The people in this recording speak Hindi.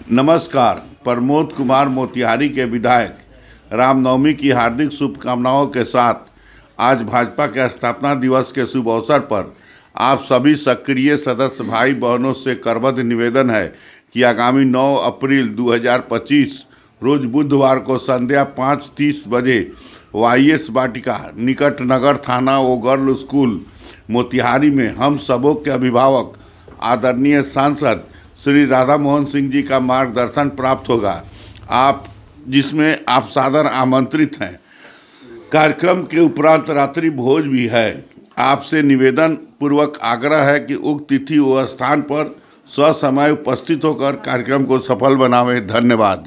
नमस्कार। प्रमोद कुमार मोतिहारी के विधायक रामनवमी की हार्दिक शुभकामनाओं के साथ आज भाजपा के स्थापना दिवस के शुभ अवसर पर आप सभी सक्रिय सदस्य भाई बहनों से करबद्ध निवेदन है कि आगामी 9 अप्रैल 2025 रोज बुधवार को संध्या 5:30 बजे YS वाटिका निकट नगर थाना व गर्ल स्कूल मोतिहारी में हम सबों के अभिभावक आदरणीय सांसद श्री राधा मोहन सिंह जी का मार्गदर्शन प्राप्त होगा, जिसमें आप सादर आमंत्रित हैं। कार्यक्रम के उपरांत रात्रि भोज भी है। आपसे निवेदन पूर्वक आग्रह है कि उक्त तिथि व स्थान पर ससमय उपस्थित होकर कार्यक्रम को सफल बनावें। धन्यवाद।